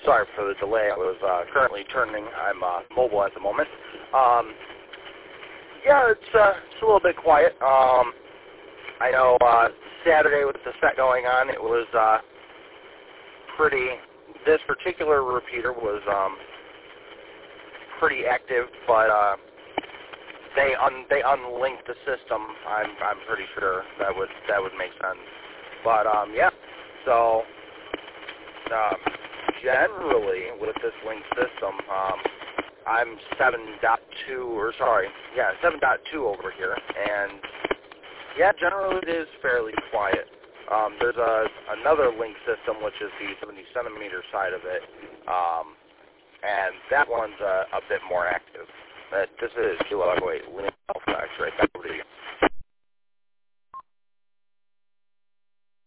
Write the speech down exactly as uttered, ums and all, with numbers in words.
sorry for the delay. I was uh, currently turning. I'm uh, mobile at the moment. Um, yeah, it's, uh, it's a little bit quiet. Um, I know uh, Saturday with the set going on, it was uh, pretty, this particular repeater was um, pretty active, but uh, they un, they unlinked the system. I'm I'm pretty sure that would that would make sense. But um, yeah, so um, generally with this linked system, um, I'm seven point two, or sorry, yeah, seven point two over here, and yeah, generally it is fairly quiet. Um, there's a another link system, which is the seventy centimeter side of it, um, and that one's a, a bit more active. But this is Kilo Wait, Link Alpha X-ray. Back over to you.